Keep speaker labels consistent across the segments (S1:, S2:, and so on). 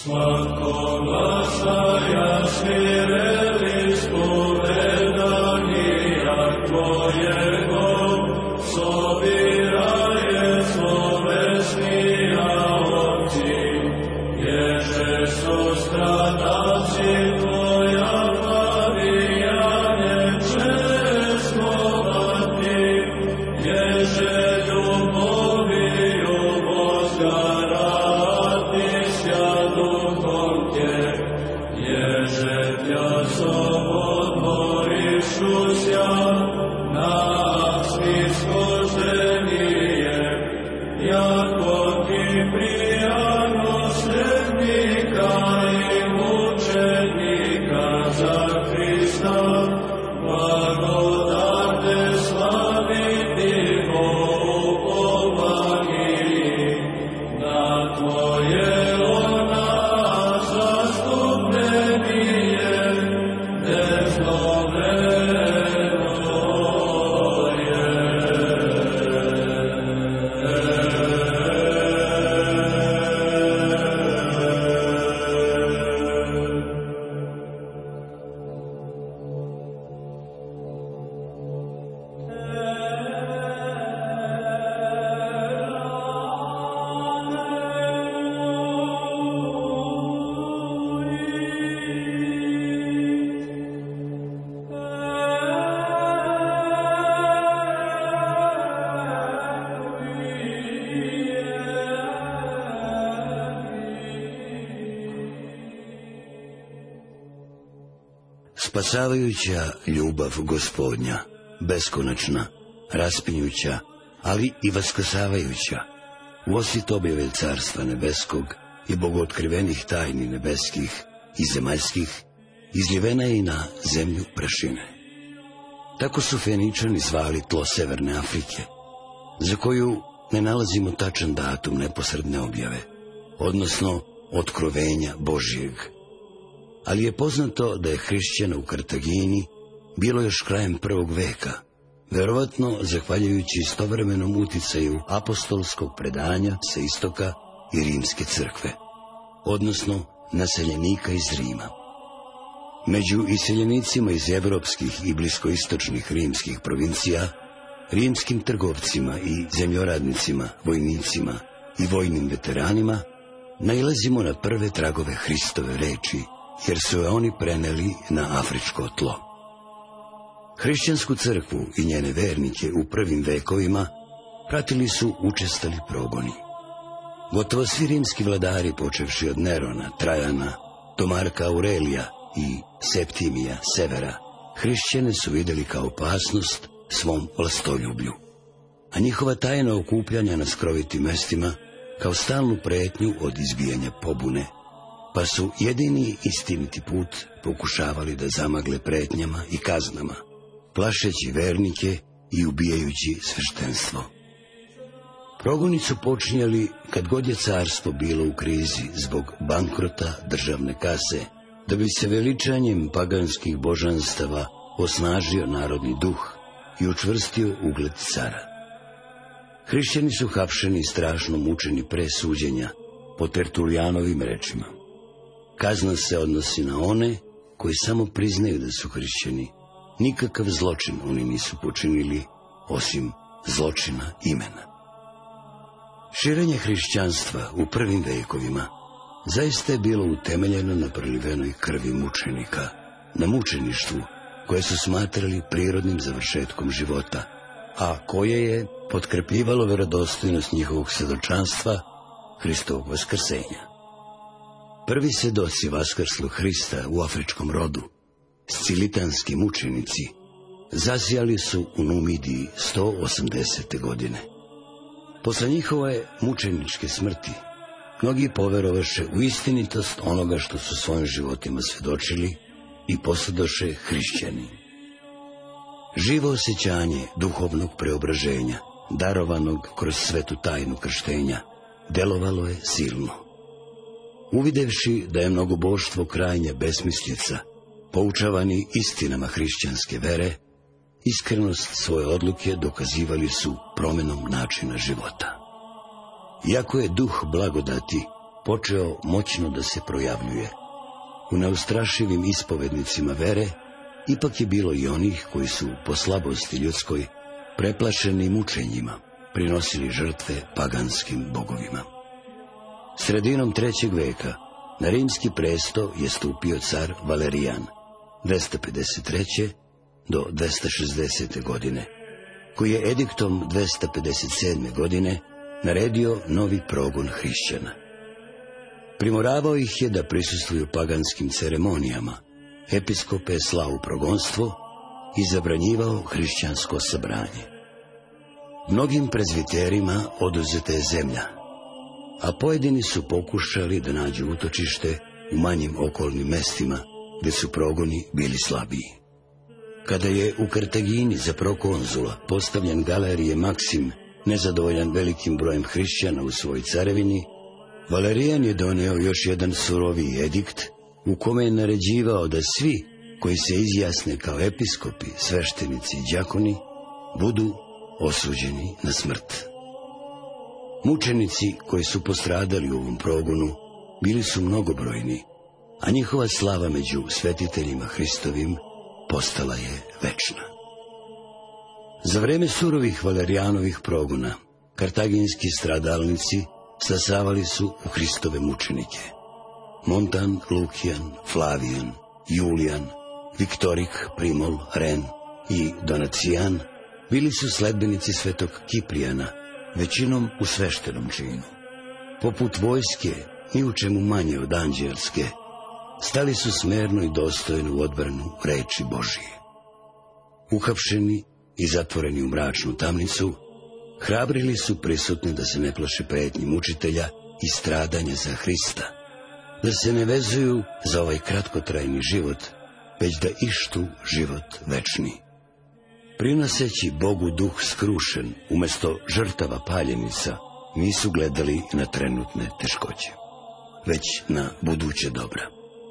S1: Svako glasa jasmireli spovedanja Tvojego, sobiraje slovesnija oci, ježe so stradalci Tvoja plavijanje čestovati, ježe ljuboviju vozgarati sjaduhom Tje, ježe Tja sobodmorišu sja na svisko zemlje, jako Ti prijano slednika i mučenika za Hrista, blagodate slaviti Bogu Evangeliji, na Tvoje ona zastupljenije,
S2: Spasavajuća ljubav Gospodnja, beskonačna, raspinjuća, ali i vaskrsavajuća, u osvit objave Carstva nebeskog i bogootkrivenih tajni nebeskih i zemaljskih, izljevena je i na zemlju prašine. Tako su Feničani zvali tlo Severne Afrike, za koju ne nalazimo tačan datum neposredne objave, odnosno otkrovenja Božijeg. Ali je poznato da je hrišćana u Kartagini bilo još krajem 1. veka, verovatno zahvaljujući istovremenom uticaju apostolskog predanja sa istoka i Rimske crkve, odnosno naseljenika iz Rima. Među iseljenicima iz evropskih i bliskoistočnih rimskih provincija, rimskim trgovcima i zemljoradnicima, vojnicima i vojnim veteranima, nailazimo na prve tragove Hristove reči, jer su je oni preneli na afričko tlo. Hrišćansku crkvu i njene vernike u prvim vekovima pratili su učestali progoni. Gotovo svi rimski vladari, počevši od Nerona, Trajana, do Marka Aurelija i Septimija Severa, hrišćane su vidjeli kao opasnost svom vlastoljublju, a njihova tajna okupljanja na skrovitim mestima kao stalnu pretnju od izbijanja pobune, pa su jedini istiniti put pokušavali da zamagle pretnjama i kaznama, plašeći vernike i ubijajući sveštenstvo. Progoni su počinjali kad god je carstvo bilo u krizi zbog bankrota državne kase, da bi se veličanjem paganskih božanstava osnažio narodni duh i učvrstio ugled cara. Hrišćani su hapšeni i strašno mučeni pre suđenja, po Tertulijanovim rečima. Kazna se odnosi na one koji samo priznaju da su hrišćani. Nikakav zločin oni nisu počinili, osim zločina imena. Širenje hrišćanstva u prvim vekovima zaista je bilo utemeljeno na prolivenoj krvi mučenika, na mučeništvu koje su smatrali prirodnim završetkom života, a koje je potkrepljivalo verodostojnost njihovog svedočanstva Hristovog vaskrsenja. Prvi svedoci vaskrslog Hrista u afričkom rodu, scilitanski mučenici, zasijali su u Numidiji 180. godine. Posle njihove mučeničke smrti, mnogi poverovaše u istinitost onoga što su svojim životima svedočili i postadoše hrišćani. Živo osjećanje duhovnog preobraženja, darovanog kroz svetu tajnu krštenja, delovalo je silno. Uvidevši da je mnogoboštvo krajnja besmislica, poučavani istinama hrišćanske vere, iskrenost svoje odluke dokazivali su promenom načina života. Iako je duh blagodati počeo moćno da se projavljuje. U neustrašivim ispovednicima vere ipak je bilo i onih koji su po slabosti ljudskoj, preplašeni mučenjima, prinosili žrtve paganskim bogovima. Sredinom 3. veka na rimski presto je stupio car Valerijan, 253. do 260. godine, koji je ediktom 257. godine naredio novi progon hrišćana. Primoravao ih je da prisustvuju paganskim ceremonijama, episkope je slao u progonstvo i zabranjivao hrišćansko sabranje. Mnogim prezviterima oduzeta je zemlja, a pojedini su pokušali da nađu utočište u manjim okolnim mestima gde su progoni bili slabiji. Kada je u Kartagini za prokonzula postavljen Galerije Maksim, nezadovoljan velikim brojem hrišćana u svojoj carevini, Valerijan je doneo još jedan suroviji edikt u kome je naređivao da svi koji se izjasne kao episkopi, sveštenici i đakoni budu osuđeni na smrt. Mučenici koji su postradali u ovom progonu bili su mnogobrojni, a njihova slava među svetiteljima Hristovim postala je večna. Za vreme surovih Valerijanovih progona, kartaginski stradalnici stasavali su u Hristove mučenike. Montan, Lukijan, Flavijan, Julijan, Viktorik, Primol, Ren i Donacijan bili su sledbenici svetog Kiprijana, većinom u sveštenom činu. Poput vojske, ni u čemu manje od anđelske, stali su smerno i dostojno u odbranu reči Božije. Uhapšeni i zatvoreni u mračnu tamnicu, hrabrili su prisutne da se ne plaše pretnji mučitelja i stradanja za Hrista, da se ne vezuju za ovaj kratkotrajni život, već da ištu život večni. Prinoseći Bogu duh skrušen, umjesto žrtava paljenica, nisu gledali na trenutne teškoće, već na buduće dobra.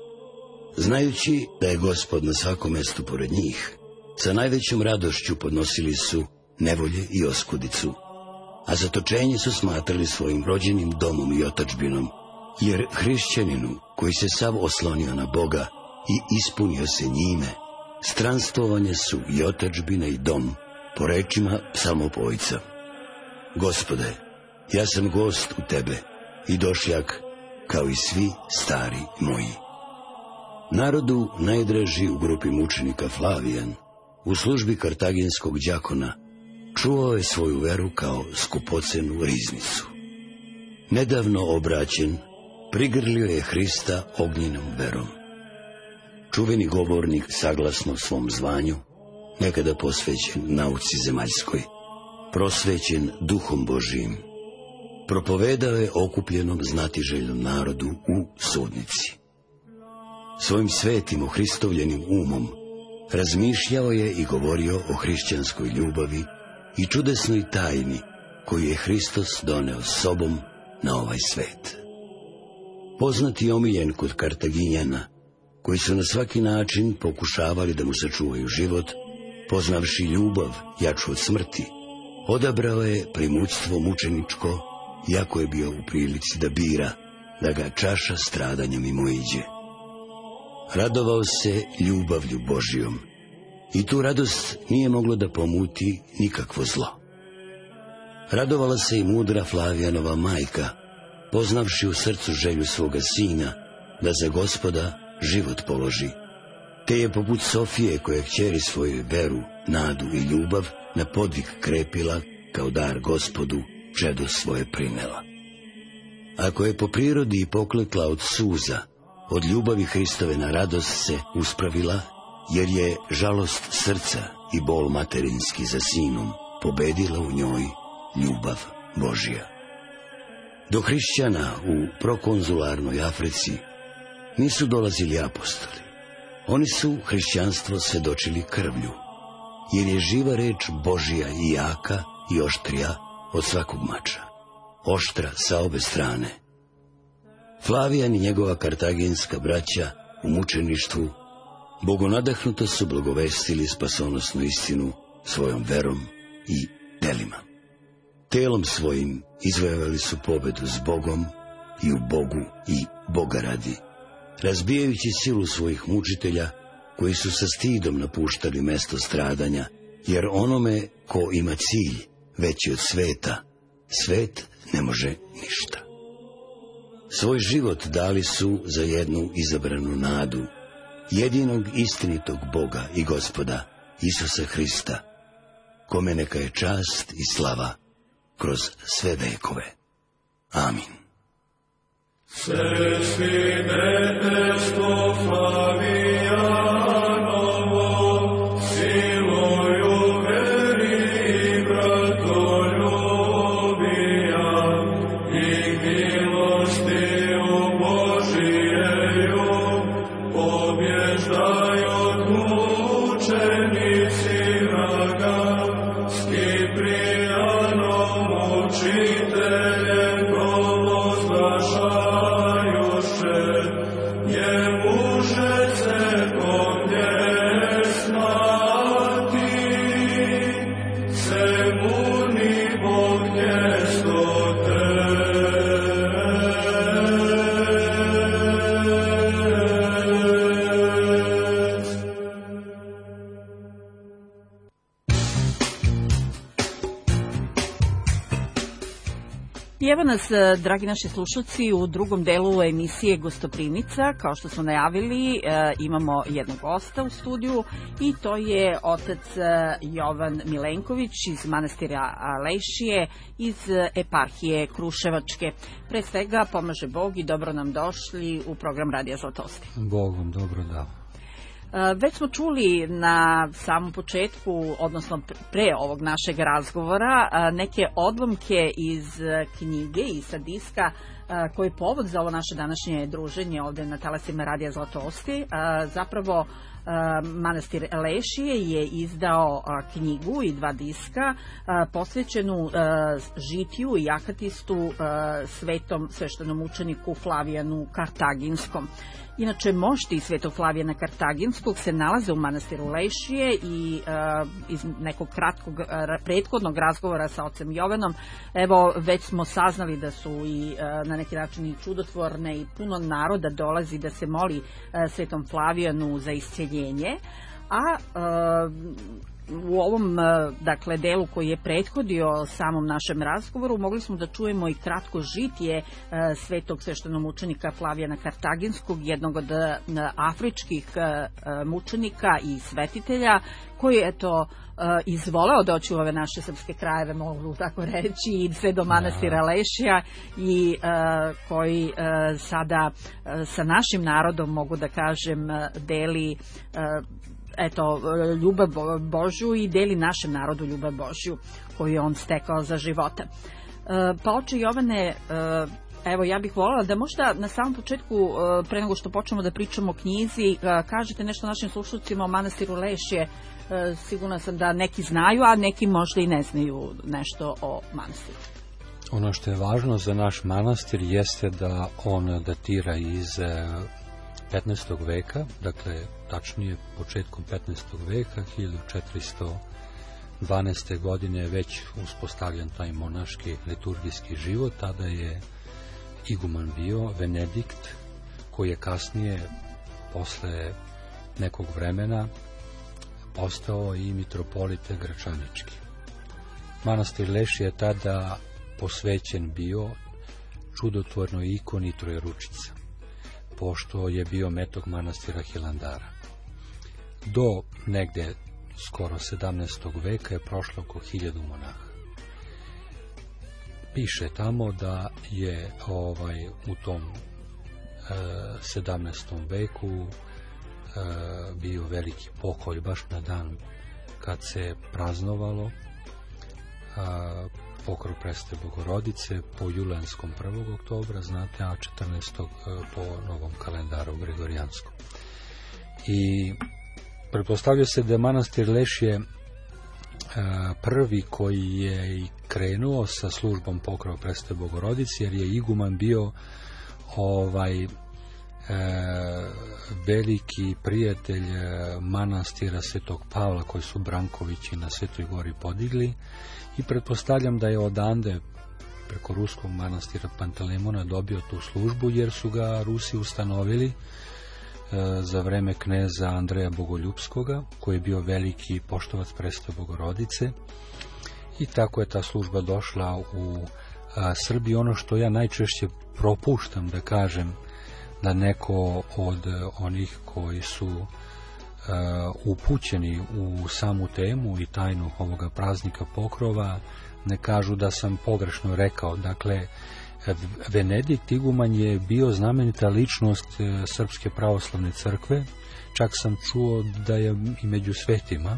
S2: Znajući da je Gospod na svakom mestu pored njih, sa najvećom radošću podnosili su nevolje i oskudicu, a zatočenje su smatrali svojim rođenim domom i otadžbinom, jer hrišćaninu koji se sav oslonio na Boga i ispunio se njime, stranstvovanje su i otadžbina i dom, po rečima psalmopojca. Gospode, ja sam gost u tebe i došljak, kao i svi stari moji. Narodu najdraži u grupi mučenika Flavijan, u službi kartaginskog đakona, čuvao je svoju veru kao skupocenu riznicu. Nedavno obraćen, prigrlio je Hrista ognjenom verom. Čuveni govornik, saglasno svom zvanju, nekada posvećen nauci zemaljskoj, prosvećen duhom Božijim, propovedao je okupljenom znatiželjnom narodu u sudnici. Svojim svetim ohristovljenim umom razmišljao je i govorio o hrišćanskoj ljubavi i čudesnoj tajni koju je Hristos doneo s sobom na ovaj svet. Poznat i omiljen kod Kartaginjana, koji su na svaki način pokušavali da mu sačuvaju život, poznavši ljubav jaču od smrti, odabrao je primućstvo mučeničko, iako je bio u prilici da bira, da ga čaša stradanja mimoiđe. Radovao se ljubavlju Božijom i tu radost nije moglo da pomuti nikakvo zlo. Radovala se i mudra Flavijanova majka, poznavši u srcu želju svoga sina da za Gospoda život položi, te je poput Sofije koja kćeri svoju veru, nadu i ljubav na podvig krepila kao dar Gospodu čedo svoje prinela. Ako je po prirodi i poklekla od suza, od ljubavi Hristove na radost se uspravila, jer je žalost srca i bol materinski za sinom pobedila u njoj ljubav Božja. Do hrišćana u prokonzularnoj Africi nisu dolazili apostoli. Oni su hrišćanstvo svedočili krvlju, jer je živa reč Božja i jaka i oštrija od svakog mača, oštra sa obe strane. Flavijan i njegova kartaginska braća u mučeništvu bogonadahnuto su blagovestili spasonosnu istinu svojom verom i delima. Telom svojim izvojevali su pobedu s Bogom, i u Bogu i Boga radi, razbijajući silu svojih mučitelja, koji su sa stidom napuštali mesto stradanja, jer onome ko ima cilj veći od sveta, svet ne može ništa. Svoj život dali su za jednu izabranu nadu, jedinog istinitog Boga i Gospoda, Isusa Hrista, kome neka je čast i slava kroz sve vekove. Amin.
S1: Sestri nebesko Flavijanovo, siloju veri i bratoljublja i milostiju Božijeju, pobježdaju mučenici vraga, s Kiprijanom učiteljem провозглашаjuše, njemu se pomjesmati, Semurni Bog njestote.
S3: I evo nas, dragi naši slušalci, u drugom delu emisije Gostoprimnica. Kao što smo najavili, imamo jednog gosta u studiju i to je otac Jovan Milenković iz manastira Lejšije, iz eparhije Kruševačke. Pre svega, pomaže Bog i dobro nam došli u program Radija Zlatosti.
S4: Bog vam dobro dao.
S3: Već smo čuli na samom početku, odnosno pre ovog našeg razgovora, neke odlomke iz knjige i sa diska koji je povod za ovo naše današnje druženje ovde na talasima Radija Zlatosti. Zapravo, manastir Lejšije je izdao knjigu i 2 diska posvećenu žitiju i akatistu svetom sveštenom učeniku Flavijanu Kartaginskom. Inače, mošti svetog Flavijana Kartaginskog se nalaze u manastiru Lejšije i iz nekog kratkog prethodnog razgovora sa ocem Jovanom, evo, već smo saznali da su i na neki način i čudotvorne i puno naroda dolazi da se moli svetom Flavijanu za isceljenje, a u ovom, dakle, delu koji je prethodio samom našem razgovoru mogli smo da čujemo i kratko žitije svetog sveštenomučenika Flavijana Kartaginskog, jednog od afričkih mučenika i svetitelja, koji je izvoleo doći u ove naše srpske krajeve, mogu tako reći, i sve do manastira Lejšija i koji sada sa našim narodom, mogu da kažem, deli ljubav Božju i deli našem narodu ljubav Božju koju je on stekao za života. Pa oče Jovane, evo, ja bih voljela da možda na samom početku, pre nego što počnemo da pričamo o knjizi, kažete nešto našim slušalcima o manastiru Lejšije. Sigurna sam da neki znaju, a neki možda i ne znaju nešto o manastiru.
S4: Ono što je važno za naš manastir jeste da on datira iz 15. veka, dakle tačnije početkom 15. veka, 1412. godine već uspostavljen taj monaški liturgijski život. Tada je iguman bio Venedikt, koji je kasnije, posle nekog vremena, postao i mitropolite Gračanički. Manastir Lejšije je tada posvećen bio čudotvornoj ikoni Trojeručica, pošto je bio metog manastira Hilandara. Do negde skoro 17. veka je prošlo oko 1000 monaha. Piše tamo da je u tom 17. veku bio veliki pokolj baš na dan kad se praznovalo pokrov Presvete Bogorodice po julijanskom 1. oktobra, znate, a 14. po novom kalendaru Gregorijanskom. I pretpostavlja se da je manastir Lejšije prvi koji je i krenuo sa službom pokrova Presvete Bogorodice, jer je iguman bio veliki prijatelj manastira Svetog Pavla koji su Brankovići na Svetoj gori podigli, i pretpostavljam da je odande preko ruskog manastira Pantelemona dobio tu službu, jer su ga Rusi ustanovili za vreme kneza Andreja Bogoljupskoga, koji je bio veliki poštovac Presvete Bogorodice, i tako je ta služba došla u Srbiji. Ono što ja najčešće propuštam da kažem, da neko od onih koji su upućeni u samu temu i tajnu ovoga praznika Pokrova ne kažu da sam pogrešno rekao. Dakle, Venedikt iguman je bio znamenita ličnost Srpske pravoslavne crkve, čak sam čuo da je i među svetima,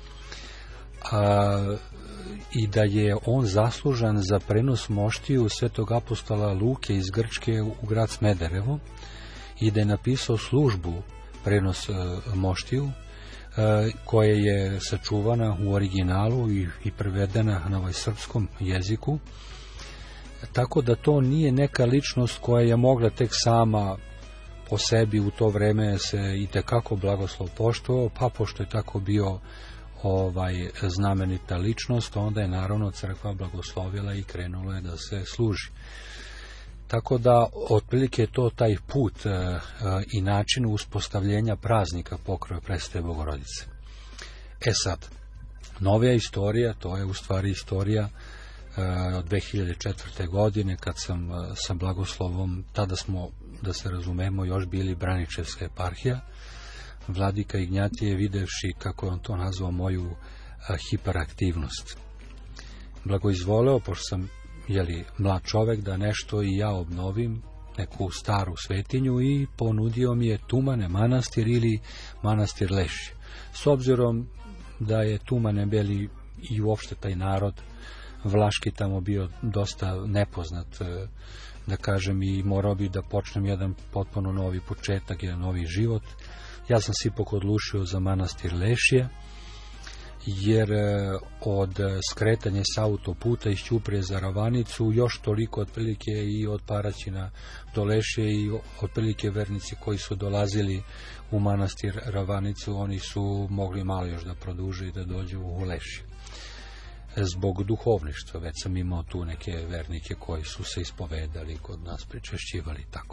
S4: i da je on zaslužan za prenos moštiju svetog apostola Luke iz Grčke u grad Smederevo, i da je napisao službu prenos moštiju, koja je sačuvana u originalu i prevedena na ovaj srpskom jeziku. Tako da to nije neka ličnost koja je mogla tek sama po sebi, u to vreme se i tekako blagoslov poštovao, pa pošto je tako bio znamenita ličnost, onda je naravno crkva blagoslovila i krenula je da se služi. Tako da, otprilike je to taj put i način uspostavljenja praznika Pokrova Presvete Bogorodice. Sad, novija istorija, to je u stvari istorija od 2004. godine, kad sam sa blagoslovom, tada smo, da se razumemo, još bili Braničevska eparhija. Vladika Ignjatije, videvši, kako je on to nazvao, moju hiperaktivnost, blagoizvoleo, pošto sam mlad čovek, da nešto i ja obnovim, neku staru svetinju, i ponudio mi je Tumane manastir ili manastir Lešće. S obzirom da je Tumane bili i uopšte taj narod vlaški tamo bio dosta nepoznat, da kažem, i morao bi da počnem jedan potpuno novi početak, jedan novi život. Ja sam se ipak odlučio za manastir Lešje, jer od skretanja s autoputa iz Ćuprije za Ravanicu još toliko otprilike i od Paraćina do Lešje, i otprilike vernici koji su dolazili u manastir Ravanicu, oni su mogli malo još da produže i da dođu u Lešje. Zbog duhovništva, već sam imao tu neke vernike koji su se ispovedali, kod nas pričešćivali tako.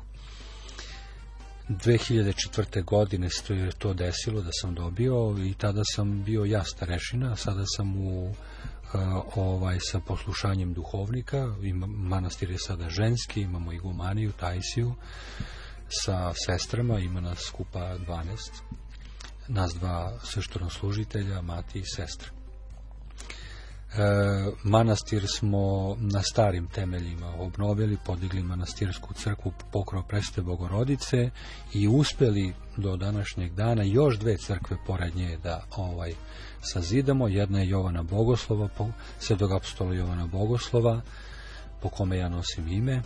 S4: 2004. godine se je to desilo da sam dobio, i tada sam bio ja starešina, sada sam sa poslušanjem duhovnika. Manastir je sada ženski, imamo igumaniju, tajsiju sa sestrama, ima nas skupa 12, nas dva sveštenoslužitelja, mati i sestre. Manastir smo na starim temeljima obnovili, podigli manastirsku crkvu Pokrova Presvete Bogorodice i uspeli do današnjeg dana još 2 crkve pored nje da sazidamo. Jedna je Jovana Bogoslova, svetog apostola Jovana Bogoslova, po kome ja nosim ime.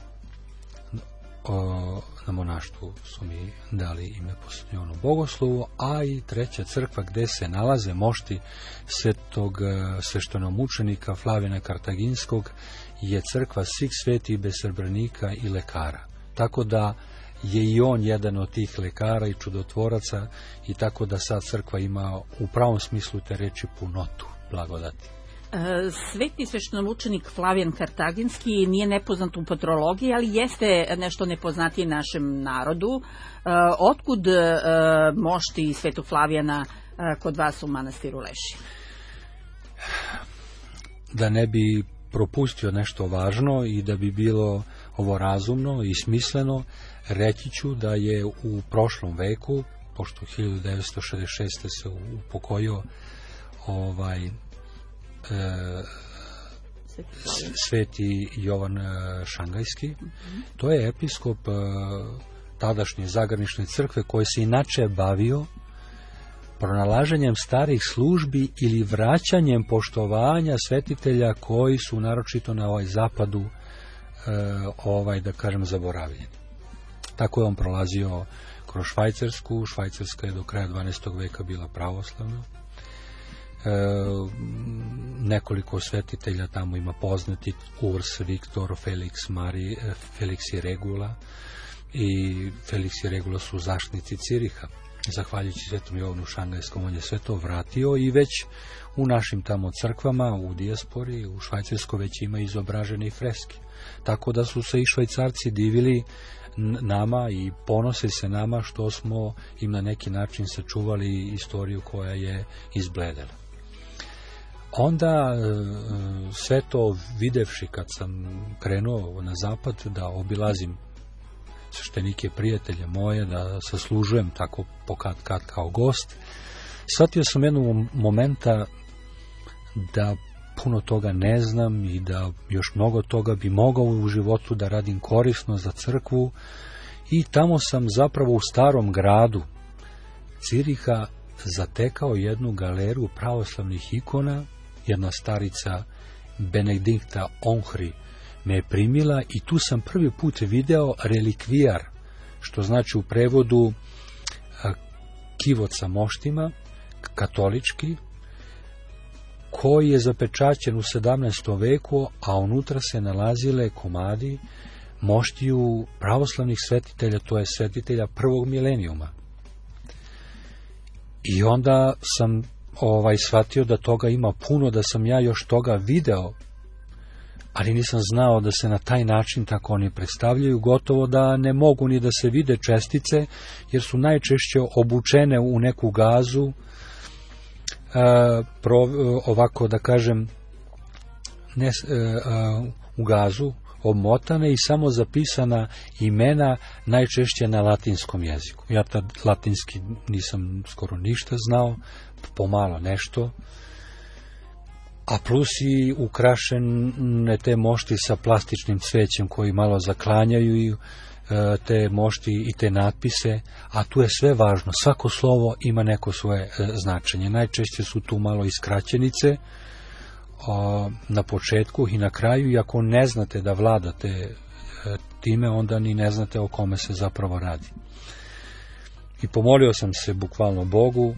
S4: Na monaštvu su mi dali ime po Jovanu Bogoslovu, a i 3. crkva gde se nalaze mošti svetog sveštenomučenika Flavijana Kartaginskog je crkva svih svetih bez srebrnika i lekara. Tako da je i on jedan od tih lekara i čudotvoraca, i tako da sad crkva ima u pravom smislu te reči punotu blagodati.
S3: Sveti sveštenomučenik Flavijan Kartaginski nije nepoznat u patrologiji, ali jeste nešto nepoznatiji našem narodu. Otkud mošti Svetog Flavijana kod vas u manastiru Lešje?
S4: Da ne bi propustio nešto važno i da bi bilo ovo razumno i smisleno, reći ću da je u prošlom veku, pošto 1966. se upokojio Sveti Jovan Šangajski. To je episkop tadašnje Zagranične crkve, koji se inače bavio pronalaženjem starih službi ili vraćanjem poštovanja svetitelja koji su naročito na zapadu da kažem zaboravljeni. Tako je on prolazio kroz Švajcarsku. Švajcarska je do kraja 12. veka bila pravoslavna. Nekoliko svetitelja tamo ima poznati: Urs, Viktor, Felix i Regula. I Felix i Regula su zaštitnici Ciriha. zahvaljujući Svetom Jovanu Šangajskom, on je sve to vratio i već u našim tamo crkvama, u dijaspori, u Švajcarskoj već ima izobražene i freske. Tako da su se i Švajcarci divili nama i ponose se nama što smo im na neki način sačuvali istoriju koja je izbledela. Onda sve to videvši kad sam krenuo na zapad da obilazim sveštenike, prijatelje moje, da saslužujem tako kad kao gost, shvatio sam jednog momenta da puno toga ne znam i da još mnogo toga bi mogao u životu da radim korisno za crkvu, i tamo sam zapravo u starom gradu Ciriha zatekao jednu galeru pravoslavnih ikona. Jedna starica Benedikta Onhri me je primila i tu sam prvi put video relikvijar, što znači u prevodu kivot sa moštima, katolički, koji je zapečaćen u 17. veku, a unutra se nalazile komadi moštiju pravoslavnih svetitelja, to je svetitelja prvog milenijuma. I onda sam shvatio da toga ima puno, da sam ja još toga video, ali nisam znao da se na taj način tako oni predstavljaju, gotovo da ne mogu ni da se vide čestice, jer su najčešće obučene u neku gazu, ovako da kažem, u gazu, obmotane i samo zapisana imena, najčešće na latinskom jeziku. Ja tad latinski nisam skoro ništa znao, pomalo nešto, a plus i ukrašene te mošti sa plastičnim cvećem koji malo zaklanjaju te mošti i te natpise, a tu je sve važno, svako slovo ima neko svoje značenje. Najčešće su tu malo i skraćenice na početku i na kraju, i ako ne znate da vladate time, onda ni ne znate o kome se zapravo radi. I pomolio sam se bukvalno Bogu,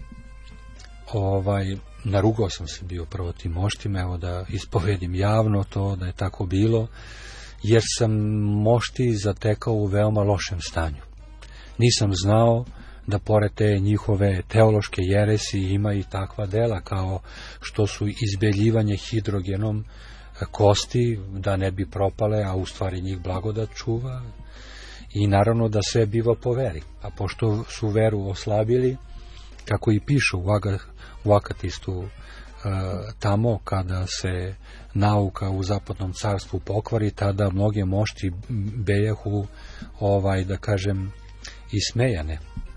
S4: narugao sam se bio prvo tim moštima, evo da ispovedim javno to da je tako bilo, jer sam mošti zatekao u veoma lošem stanju. Nisam znao da pored te njihove teološke jeresi ima i takva dela kao što su izbeljivanje hidrogenom kosti da ne bi propale, a u stvari njih blagodat čuva, i naravno da sve biva po veri. A pošto su veru oslabili, kako i pišu u Akatistu, tamo kada se nauka u zapadnom carstvu pokvari, tada mnoge mošti bejahu, da kažem, ismejane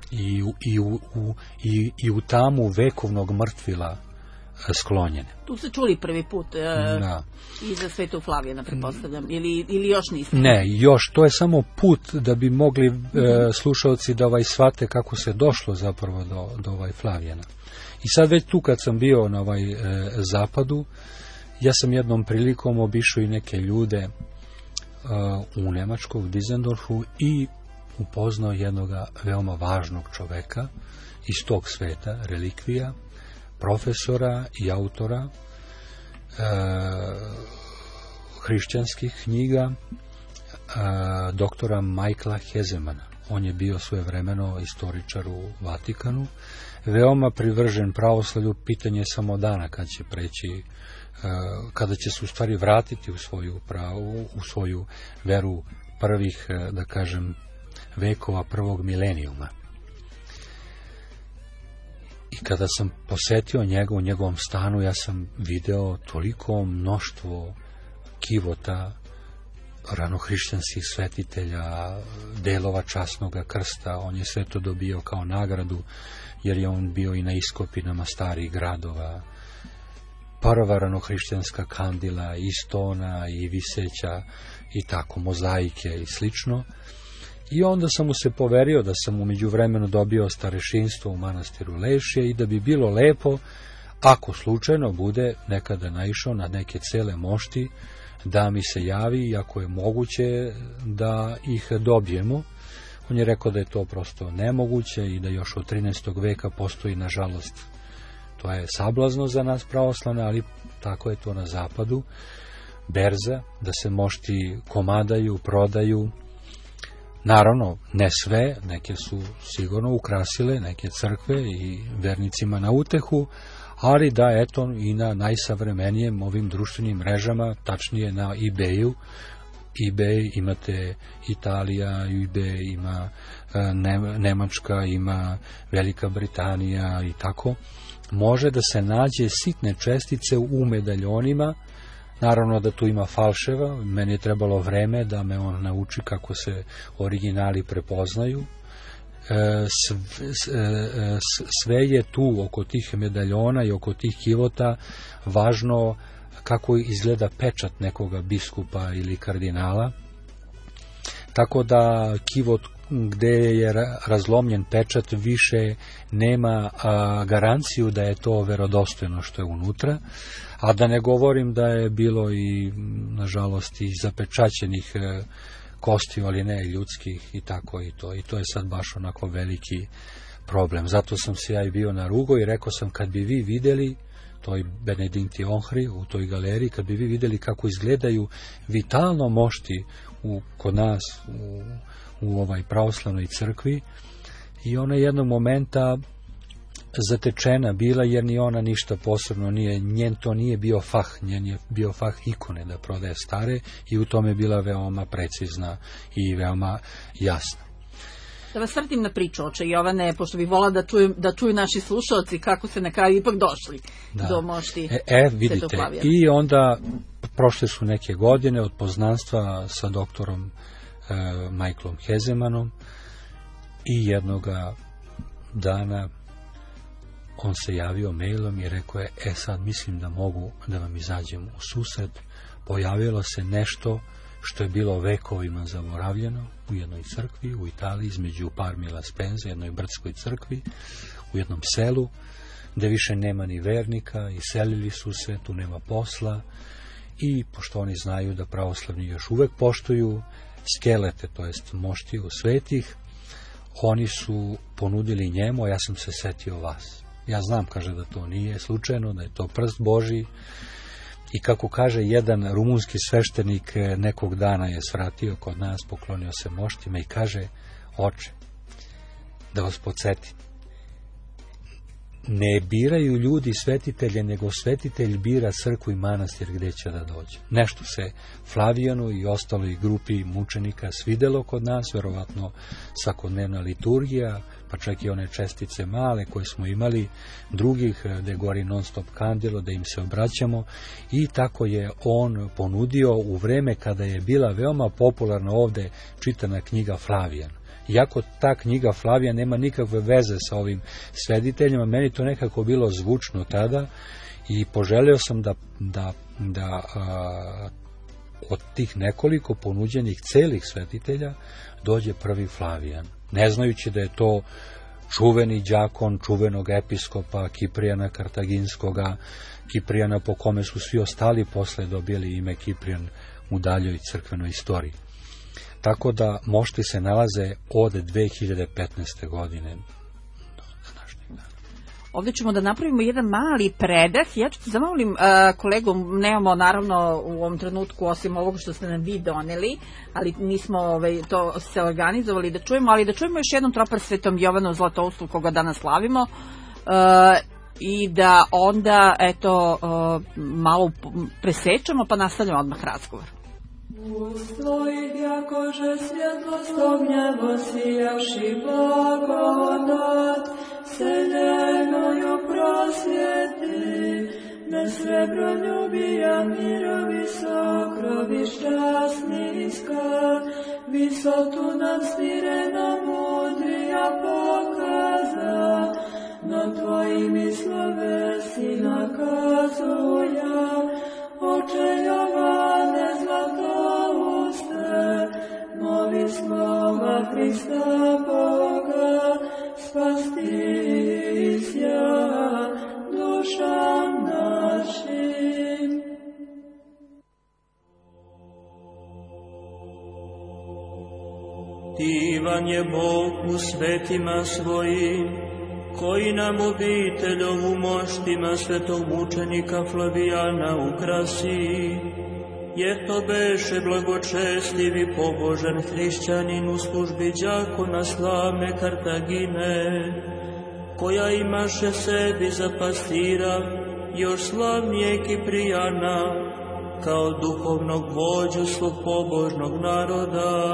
S4: i u tamu vekovnog mrtvila sklonjene.
S3: Tu se čuli prvi put i za Svetu Flavijana, pretpostavljam, ili još niste?
S4: Ne, još, to je samo put da bi mogli slušalci da shvate kako se došlo zapravo do Flavijana. I sad već tu kad sam bio na zapadu, ja sam jednom prilikom obišao i neke ljude u Nemačkoj, u Dizendorfu, i upoznao jednog veoma važnog čoveka iz tog sveta, relikvija, profesora i autora hrišćanskih knjiga, doktora Michaela Hezemana. On je bio svojevremeno istoričar u Vatikanu, veoma privržen pravoslavlju, pitanje je samo dana kad će preći, kada će se u stvari vratiti u svoju pravu, u svoju veru prvih, da kažem, vekova prvog milenijuma. I kada sam posetio njega u njegovom stanu, ja sam video toliko mnoštvo kivota ranohrišćanskih svetitelja, delova časnog krsta. On je sve to dobio kao nagradu, jer je on bio i na iskopinama starih gradova. Prva ranohrišćanska kandila, i stona, i viseća, i tako, mozaike i slično. I onda sam mu se poverio da sam u međuvremenu dobio starešinstvo u manastiru Lešije i da bi bilo lepo, ako slučajno bude nekada naišao na neke cele mošti, da mi se javi i ako je moguće da ih dobijemo. On je rekao da je to prosto nemoguće i da još od 13. veka postoji, nažalost, to je sablazno za nas pravoslavne, ali tako je to na zapadu, berza, da se mošti komadaju, prodaju Naravno, ne sve, neke su sigurno ukrasile, neke crkve i vernicima na utehu, ali da, eto, i na najsavremenijem ovim društvenim mrežama, tačnije na eBayu, eBay, imate Italija, eBay, ima Nemačka, ima Velika Britanija i tako, može da se nađe sitne čestice u medaljonima. Naravno da tu ima falševa, meni je trebalo vreme da me on nauči kako se originali prepoznaju. Sve je tu oko tih medaljona i oko tih kivota važno kako izgleda pečat nekoga biskupa ili kardinala. Tako da kivot gde je razlomljen pečat više nema garanciju da je to verodostojno što je unutra, a da ne govorim da je bilo i nažalost i zapečaćenih kostiju, ali ne i ljudskih i tako i to. I to je sad baš onako veliki problem. Zato sam se ja i bio na rugo i rekao sam, kad bi vi videli toj Benedikti Onhri u toj galeriji, kad bi vi videli kako izgledaju vitalno mošti kod nas u ovoj pravoslavnoj crkvi, i ona jednog momenta zatečena bila, jer ni ona ništa posebno nije, njen to nije bio fah, njen je bio fah ikone, da prodaje stare, i u tome je bila veoma precizna i veoma jasna.
S3: Da vas vrtim na priču, oče Jovane, pošto bi volala da čuju naši slušalci kako se na kraju ipak došli do mošti.
S4: Vidite, i onda prošle su neke godine od poznanstva sa doktorom Michaelom Hezemanom, i jednoga dana on se javio mailom i rekao je, sad mislim da mogu da vam izađem u susret. Pojavilo se nešto što je bilo vekovima zaboravljeno u jednoj crkvi u Italiji, između Parme i Spenza, jednoj brdskoj crkvi, u jednom selu, gde više nema ni vernika, iselili su se, tu nema posla, i pošto oni znaju da pravoslavni još uvek poštuju skelete, to jest moštiju svetih, oni su ponudili njemu, a ja sam se setio vas. Ja znam, kaže, da to nije slučajno, da je to prst Božji. I kako kaže jedan rumunski sveštenik, nekog dana je svratio kod nas, poklonio se moštima i kaže, oče, da vas podsjetim, ne biraju ljudi svetitelje, nego svetitelj bira crkvu i manastir gdje će da dođe. Nešto se Flavijanu i ostaloj grupi mučenika svidelo kod nas, verovatno svakodnevna liturgija, pa čak i one čestice male koje smo imali, drugih gde gori non stop kandilo, da im se obraćamo, i tako je on ponudio u vreme kada je bila veoma popularna ovde čitana knjiga Flavijan. Iako ta knjiga Flavija nema nikakve veze sa ovim svediteljima, meni to nekako bilo zvučno tada i poželio sam da od tih nekoliko ponuđenih celih sveditelja dođe prvi Flavijan, ne znajući da je to čuveni đakon čuvenog episkopa Kiprijana Kartaginskoga, Kiprijana po kome su svi ostali posle dobili ime Kiprijan u daljoj crkvenoj istoriji. Tako da mošti se nalaze od 2015. godine.
S3: Ovdje ćemo da napravimo jedan mali predah. Ja ću te zamolim kolegu, nemamo naravno u ovom trenutku osim ovog što ste nam vi doneli, ali nismo to se organizovali da čujemo, ali da čujemo još jednom tropar Svetom Jovanu Zlatoustvu koga danas slavimo, i da onda malo presečemo pa nastavljamo odmah razgovor.
S1: Ustvojih jakože svjetlost ognjevo sijavši blagodat, seljenою prosvjeti, ne srebro ljubija miro visok, robi šťastniska, visotu nam smireno mudrija pokaza, no tvojimi slovesi nakazuja, oče Jovane Zlatouste, movi slova Hrista Boga, spastisja dušam našim.
S5: Divan je Bog u svetima svojim, koji nam obiteljovu moštima svetog mučenika Flavijana ukrasi. jer to beše blagočestiv i pobožan hrišćanin u službi đakona slave Kartagine, koja imaše sebi za pastira još slavnije Kiprijana, kao duhovnog vođu svog pobožnog naroda,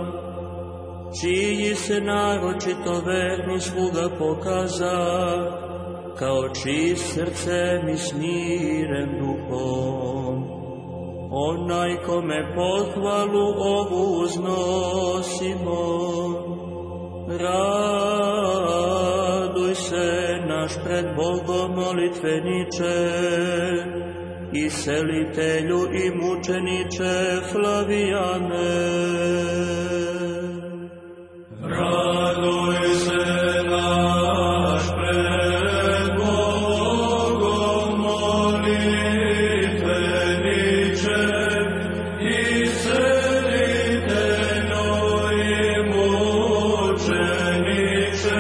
S5: čiji se naročito verni sluga pokaza, kao čist srcem i smiren duhom. Onaj kome pohvalu ovu uznosimo, raduj se naš pred Bogom molitveniče, i selitelju i mučeniče Flavijane. Raduj se naš pred Bogom molitveniče, i selitelju i mučeniče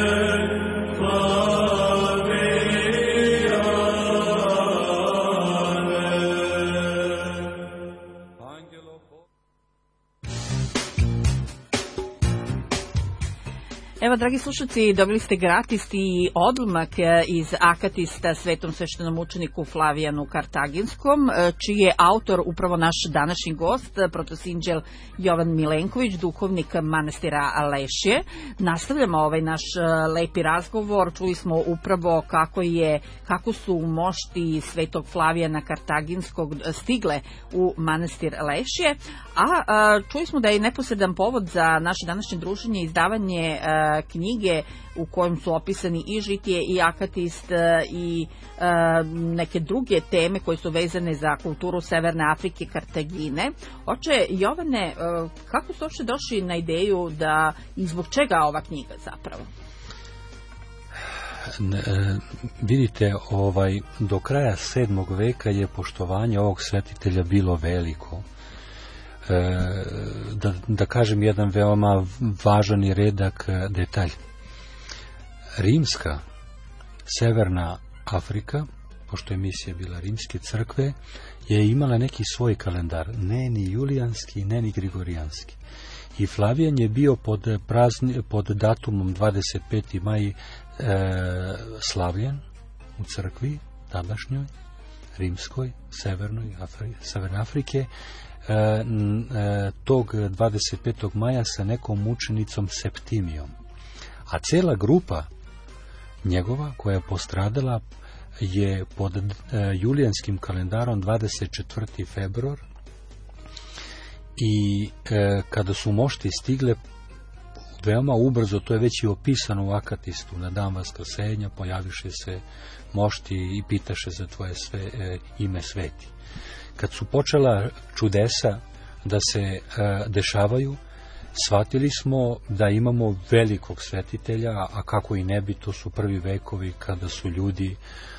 S3: Evo, dragi slušalci, dobili ste gratis i odlomak iz Akatista svetom sveštenom učeniku Flavijanu Kartaginskom, čiji je autor upravo naš današnji gost, protosinđel Jovan Milenković, duhovnik manastira Lešje. Nastavljamo ovaj naš lepi razgovor. Čuli smo upravo kako su mošti svetog Flavijana Kartaginskog stigle u manastir Lešje, a čuli smo da je neposredan povod za naše današnje druženje izdavanje knjige u kojem su opisani i žitije i Akatist i neke druge teme koje su vezane za kulturu Severne Afrike, Kartagine. Oče Jovane, kako su uopšte došli na ideju da i zbog čega ova knjiga zapravo?
S4: Vidite, do kraja 7. veka je poštovanje ovog svetitelja bilo veliko. Da kažem jedan veoma važan i redak detalj. Rimska, Severna Afrika, pošto je misija bila Rimske crkve, je imala neki svoj kalendar, ne ni julijanski, ne ni grigorijanski. I Flavijan je bio pod datumom 25. maj slavljen u crkvi tadašnjoj, rimskoj, Severne Afrike, tog 25. maja sa nekom mučenicom Septimijom. A cela grupa njegova koja je postradala je pod julijanskim kalendarom 24. februar i kada su mošti stigle veoma ubrzo, to je već i opisano u Akatistu, na dan Vaskrsenja pojaviše se mošti i pitaše za tvoje ime sveti. Kad su počela čudesa da se dešavaju, shvatili smo da imamo velikog svetitelja, a kako i ne bi, to su prvi vekovi kada su ljudi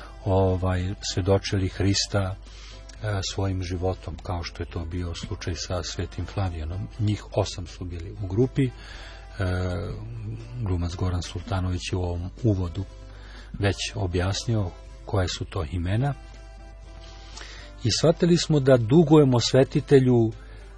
S4: svedočili Hrista svojim životom, kao što je to bio slučaj sa svetim Flavijanom. Njih 8 su bili u grupi. Glumac Goran Sultanović je u ovom uvodu već objasnio koje su to imena. I shvatili smo da dugujemo svetitelju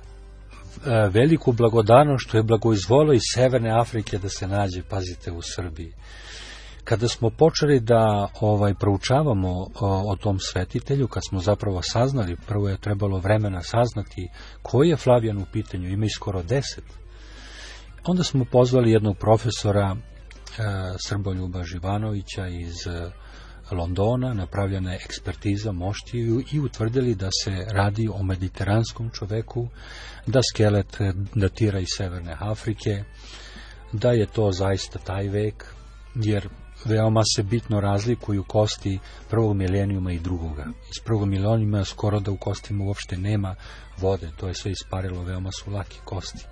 S4: veliku blagodarnost što je blagoizvolio iz Severne Afrike da se nađe, pazite, u Srbiji. Kada smo počeli da proučavamo o tom svetitelju, kad smo zapravo saznali, prvo je trebalo vremena saznati koji je Flavijan u pitanju, ima ih skoro 10. Onda smo pozvali jednog profesora Srboljuba Živanovića iz Londona, napravljena je ekspertiza moštiju i utvrdili da se radi o mediteranskom čoveku, da skelet datira iz Severne Afrike, da je to zaista taj vek, jer veoma se bitno razlikuju kosti prvog milenijuma i drugoga. Iz prvog milenijuma skoro da u kostima uopšte nema vode, to je sve isparilo, veoma su laki kosti.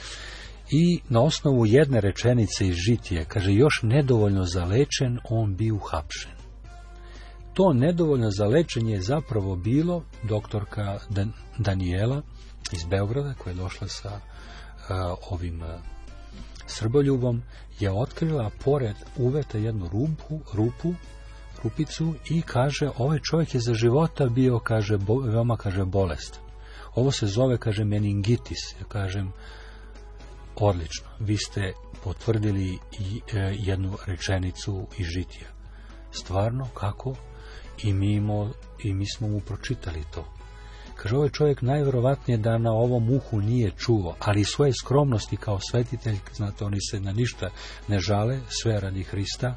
S4: I na osnovu jedne rečenice iz žitije, kaže, još nedovoljno zalečen, on bi uhapšen. To nedovoljno za lečenje je zapravo bilo doktorka Danijela iz Beograda, koja je došla sa ovim Srboljubom, je otkrila pored uveta jednu rupicu i kaže, ovaj čovjek je za života bio, kaže, veoma, kaže, bolestan. Ovo se zove, kaže, meningitis. Ja kažem, odlično, vi ste potvrdili jednu rečenicu iz Žitija. Stvarno, kako? I mi smo mu pročitali to. Kaže, ovaj čovjek najverovatnije da na ovom uhu nije čuo, ali svoje skromnosti kao svetitelj, znate, oni se na ništa ne žale, sve radi Hrista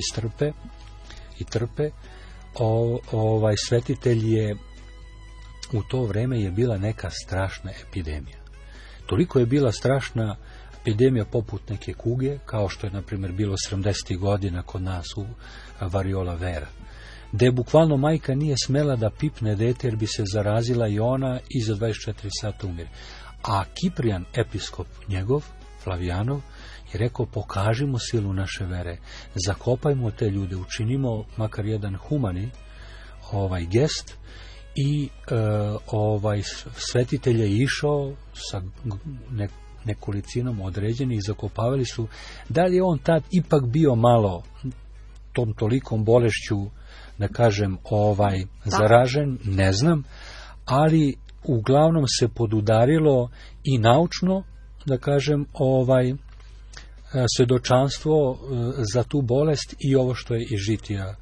S4: i trpe. Svetitelj je, u to vreme je bila neka strašna epidemija. Toliko je bila strašna epidemija poput neke kuge, kao što je, na primjer, bilo 70. godina kod nas u variola vera, gde bukvalno majka nije smela da pipne dete jer bi se zarazila i ona i za 24 sata umire. A Kiprijan, episkop njegov, Flavijanov, je rekao, pokažimo silu naše vere, zakopajmo te ljude, učinimo makar jedan humani gest. I svetitelj je išao sa nekolicinom određenih i zakopavali su. Da li je on tad ipak bio malo tom tolikom bolešću, da kažem, zaražen, ne znam, ali uglavnom se podudarilo i naučno, da kažem, svedočanstvo za tu bolest i ovo što je iz Žitija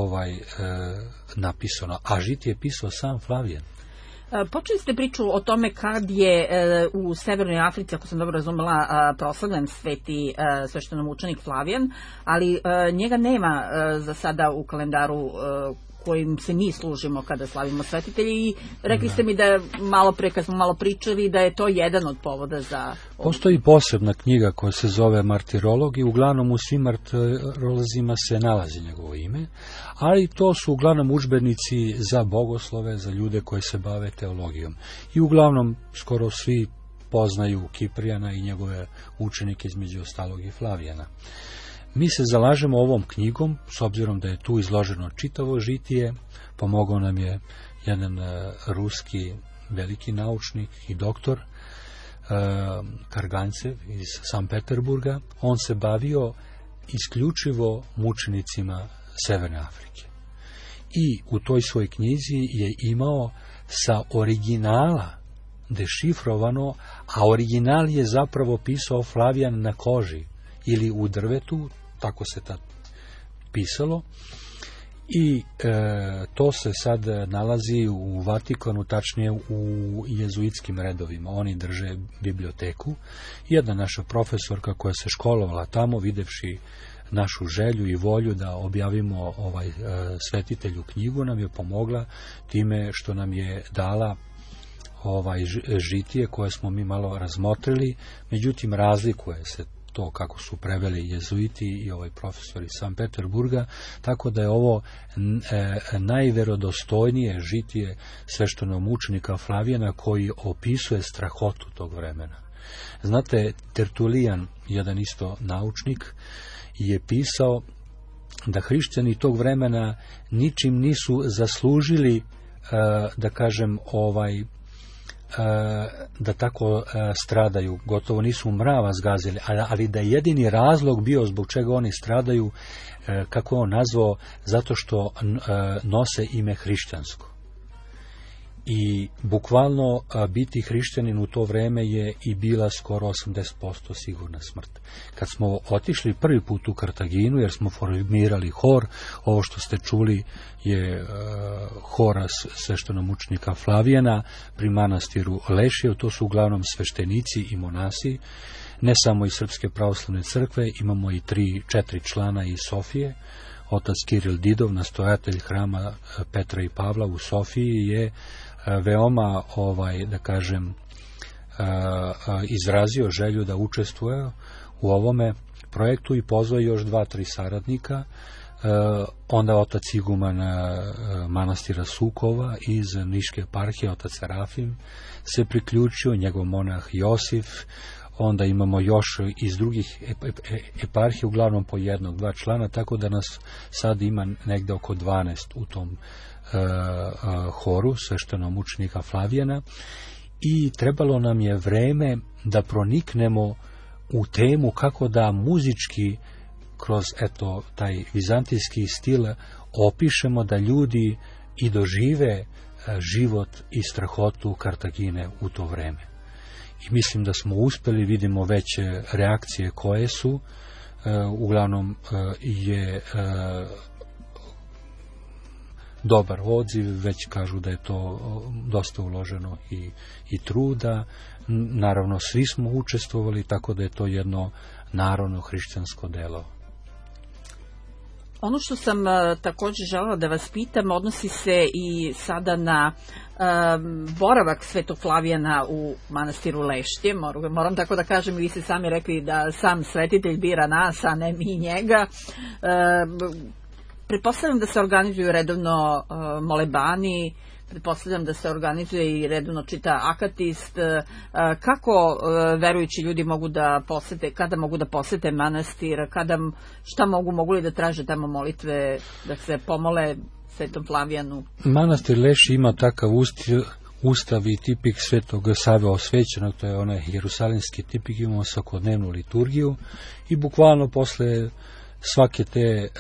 S4: napisano. A Žitije je pisao sam Flavijan.
S3: Počeli ste priču o tome kad je u Severnoj Africi, ako sam dobro razumela, proslavljen sveštenomučenik Flavijan, ali njega nema za sada u kalendaru kojim se mi služimo kada slavimo svetitelji i rekli ste mi da malo pre kad smo malo pričali da je to jedan od povoda za...
S4: Postoji posebna knjiga koja se zove Martirolog i uglavnom u svim martirolozima se nalazi njegovo ime, ali to su uglavnom udžbenici za bogoslove, za ljude koji se bave teologijom. I uglavnom skoro svi poznaju Kiprijana i njegove učenike, između ostalog i Flavijana. Mi se zalažemo ovom knjigom, s obzirom da je tu izloženo čitavo Žitije. Pomogao nam je jedan ruski veliki naučnik i doktor, Kargancev iz Sankt Peterburga. On se bavio isključivo mučenicima Severne Afrike. I u toj svojoj knjizi je imao sa originala dešifrovano, a original je zapravo pisao Flavijan na koži ili u drvetu, tako se tad pisalo. I to se sad nalazi u Vatikanu, tačnije u jezuitskim redovima. Oni drže biblioteku. Jedna naša profesorka koja se školovala tamo, videvši našu želju i volju da objavimo svetitelju knjigu, nam je pomogla time što nam je dala Žitije koje smo mi malo razmotrili. Međutim, razlikuje se to kako su preveli jezuiti i profesor iz Sankt Peterburga, tako da je ovo najverodostojnije Žitije sveštenomučenika Flavijana koji opisuje strahotu tog vremena. Znate, Tertulijan, jedan isto naučnik, je pisao da hrišćani tog vremena ničim nisu zaslužili, da kažem, da tako stradaju, gotovo nisu mrava zgazili, ali da je jedini razlog bio zbog čega oni stradaju, kako je on nazvao, zato što nose ime hrišćansko. I bukvalno biti hrišćanin u to vreme je i bila skoro 80% sigurna smrt. Kad smo otišli prvi put u Kartaginu, jer smo formirali hor, ovo što ste čuli je hora sveštenomučenika Flavijana pri manastiru Lešijev, to su uglavnom sveštenici i monasi, ne samo iz Srpske pravoslavne crkve, imamo i 3-4 člana iz Sofije. Otac Kiril Didov, nastojatelj hrama Petra i Pavla u Sofiji, je veoma, da kažem, izrazio želju da učestvuje u ovome projektu i pozvao još 2-3 saradnika. Onda otac iguman manastira Sukova iz Niške eparhije, otac Serafim, se priključio, njegov monah Josif. Onda imamo još iz drugih eparhije, uglavnom po 1-2 člana, tako da nas sad ima negde oko 12 u tom horu sveštenomučenika Flavijana. I trebalo nam je vreme da proniknemo u temu kako da muzički kroz taj vizantijski stil opišemo da ljudi i dožive život i strahotu Kartagine u to vreme. I mislim da smo uspeli, vidimo već reakcije koje su, uglavnom je dobar odziv, već kažu da je to dosta uloženo i truda. Naravno, svi smo učestvovali, tako da je to jedno narodno hrišćansko delo.
S3: Ono što sam također želela da vas pitam odnosi se i sada na boravak Svetog Flavijana u manastiru Leštje. Moram tako da kažem, vi ste sami rekli da sam svetitelj bira nas, a ne mi njega. Pretpostavljam da se organizuju redovno molebani, pretpostavljam da se organizuje i redovno čita akatist. Kako verujući ljudi mogu da posete, kada mogu da posete manastir, šta mogu li da traže tamo molitve, da se pomole Svetom Flavijanu?
S4: Manastir Lešće ima takav ustav i tipik Svetog Save Osvećenog, to je onaj jerusalimski tipik, imamo svakodnevnu liturgiju i bukvalno posle svake te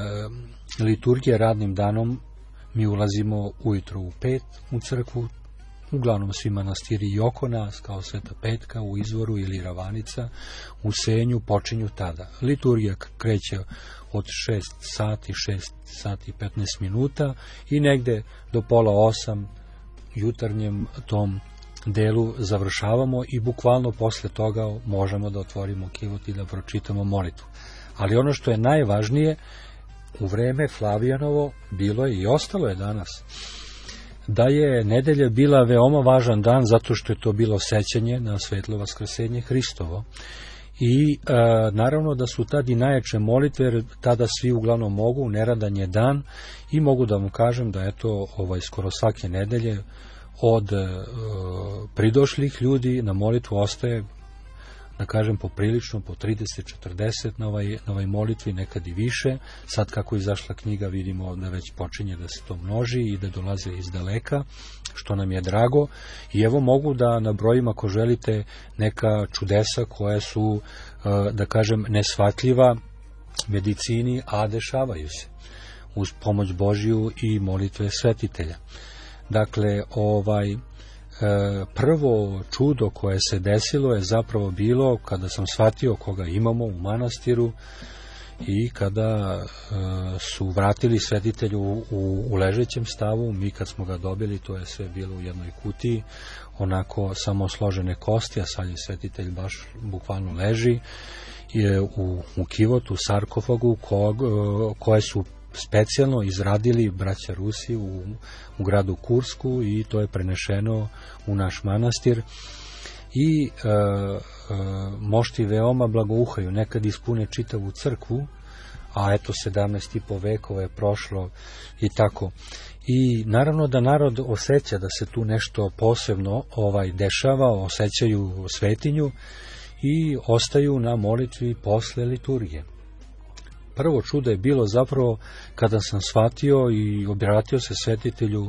S4: liturgije radnim danom mi ulazimo ujutro u 5 u crkvu, uglavnom svi manastiri i oko nas, kao Sveta Petka u Izvoru ili Ravanica u Senju, počinju tada. Liturgija kreće od 6 sati, 6 sati i 15 minuta i negde do pola 8 jutarnjem tom delu završavamo i bukvalno posle toga možemo da otvorimo kivot i da pročitamo molitvu. Ali ono što je najvažnije, u vreme Flavijanovo bilo je i ostalo je danas, da je nedelja bila veoma važan dan zato što je to bilo sećanje na svetlo vaskrsenje Hristovo. I naravno da su tad i najjače molitve, jer tada svi uglavnom mogu, neradan je dan i mogu da vam kažem da eto skoro svake nedelje od pridošlih ljudi na molitvu ostaje, da kažem, poprilično, po 30-40 na ovoj molitvi, nekad i više. Sad kako je izašla knjiga vidimo da već počinje da se to množi i da dolaze iz daleka, što nam je drago. I evo mogu da nabrojim, ako želite, neka čudesa koja su, da kažem, neshvatljiva medicini, a dešavaju se uz pomoć Božju i molitve svetitelja. Dakle, prvo čudo koje se desilo je zapravo bilo kada sam shvatio koga imamo u manastiru i kada su vratili svetitelju u ležećem stavu. Mi kad smo ga dobili, to je sve bilo u jednoj kutiji, onako samo složene kosti, a sad je svetitelj baš bukvalno leži u kivotu, sarkofagu koje su specijalno izradili braća Rusi u gradu Kursku i to je prenešeno u naš manastir. I mošti veoma blagouhaju, nekad ispune čitavu crkvu, a eto 17,5 vekova je prošlo i tako. I naravno da narod osjeća da se tu nešto posebno dešava, osjećaju svetinju i ostaju na molitvi posle liturgije. Prvo čudo je bilo zapravo kada sam shvatio i obratio se svetitelju,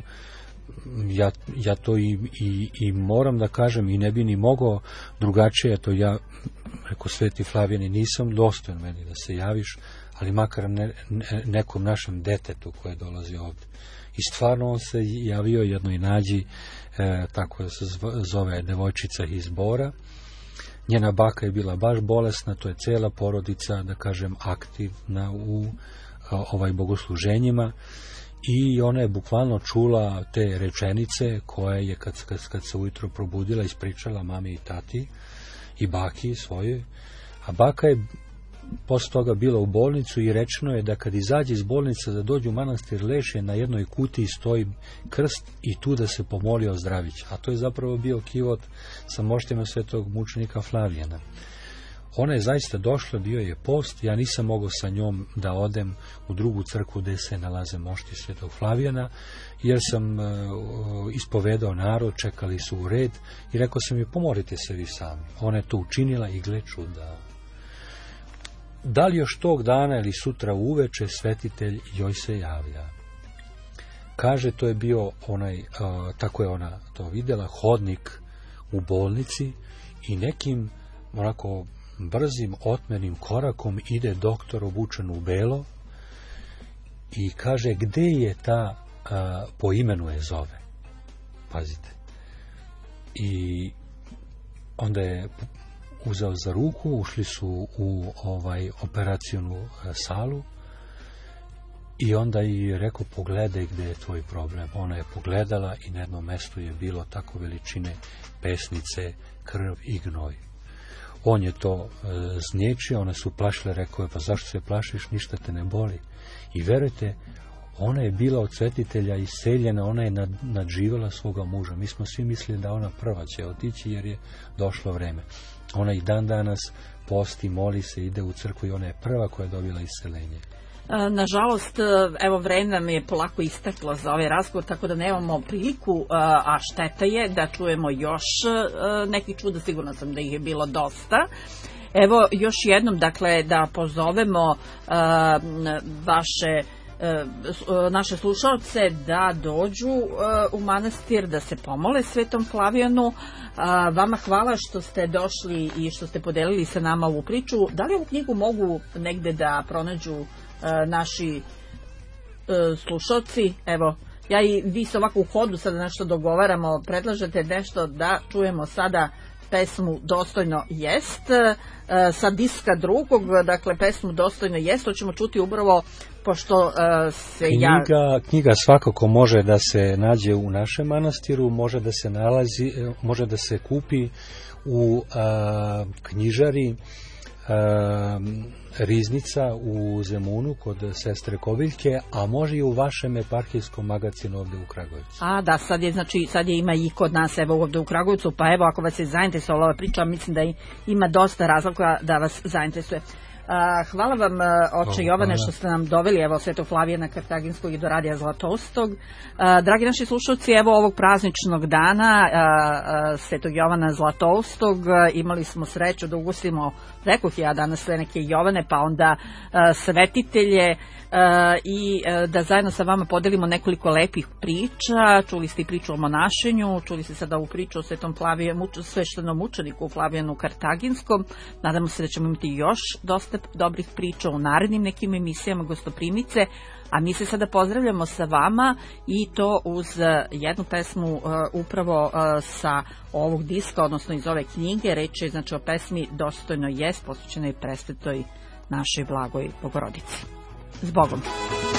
S4: ja to i moram da kažem i ne bi ni mogao drugačije, to ja, rekao Sveti Flavijani, nisam dostojan meni da se javiš, ali makar nekom našem detetu koje dolazi ovdje. I stvarno on se javio jednoj Nađi, tako se zove devojčica iz Bora. Njena baka je bila baš bolesna, to je cela porodica, da kažem, aktivna u bogosluženjima i ona je bukvalno čula te rečenice koje je kad se ujutro probudila ispričala mami i tati i baki svojoj, a baka je posle toga bila u bolnicu i rečeno je da kad izađe iz bolnice da dođe u manastir Lešće, na jednoj kutiji stoji krst i tu da se pomoli o zdravić. A to je zapravo bio kivot sa moštima svetog mučenika Flavijana. Ona je zaista došla, bio je post, ja nisam mogao sa njom da odem u drugu crkvu gde se nalaze mošti svetog Flavijana, jer sam ispovedao narod, čekali su u red i rekao sam joj pomorite se vi sami. Ona je to učinila i gle čuda. Da li još tog dana ili sutra uveče svetitelj joj se javlja. Kaže, to je bio tako je ona to vidjela, hodnik u bolnici i nekim onako brzim otmernim korakom ide doktor obučen u belo i kaže, gde je ta, po imenu je zove. pazite. I onda je uzeo za ruku, ušli su u operacionu salu i onda je rekao, pogledaj gde je tvoj problem. Ona je pogledala i na jednom mestu je bilo tako veličine pesnice, krv i gnoj. On je to znječio, one su plašile, rekao je, pa zašto se plašiš, ništa te ne boli. I verujte, ona je bila od svetitelja iseljena, ona je nadživjela svoga muža. Mi smo svi mislili da ona prva će otići jer je došlo vreme. Ona i dan danas posti, moli se, ide u crkvu i ona je prva koja je dobila iseljenje.
S3: Nažalost, evo, vreme nam je polako isteklo za ovaj razgovor, tako da nemamo priliku, a šteta je da čujemo još nekih čuda, sigurno sam da ih je bilo dosta. Evo, još jednom, dakle, da pozovemo naše slušalce da dođu u manastir, da se pomole Svetom Flavijanu. Vama hvala što ste došli i što ste podelili sa nama ovu priču. Da li ovu knjigu mogu negde da pronađu naši slušalci? Evo, ja i vi se ovako u hodu sada nešto dogovaramo, predlažete nešto da čujemo sada pesmu Dostojno jest sa diska drugog, dakle pesmu Dostojno jest, to ćemo čuti upravo pošto se
S4: knjiga svakako može da se nađe u našem manastiru, može da se kupi u knjižari Riznica u Zemunu kod sestre Kobiljke, a može i u vašem eparhijskom magazinu ovdje u Kragujevcu.
S3: Da, sad je ima i kod nas evo ovdje u Kragujevcu, pa evo ako vas je zainteresovala ova priča, mislim da ima dosta razloga da vas zainteresuje. Hvala vam, oče Jovane, što ste nam doveli evo Svetog Flavijana Kartaginskog i do Radija Zlatoustog. Dragi naši slušalci, evo ovog prazničnog dana Svetog Jovana Zlatoustog imali smo sreću da ugostimo, rekoh ja danas sve neke Jovane, pa onda svetitelje i da zajedno sa vama podelimo nekoliko lepih priča. Čuli ste i priču o monašenju, čuli ste sada ovu priču o Svetom Flavijanu, sveštenom učeniku Flavijanu Kartaginskom. Nadamo se da ćemo imati još dosta dobrih priča u narednim nekim emisijama Gostoprimice, a mi se sada pozdravljamo sa vama i to uz jednu pesmu upravo sa ovog diska, odnosno iz ove knjige. Reč je znači o pesmi Dostojno jest, posvećenoj presvetoj našoj blagoj Bogorodici. S Bogom!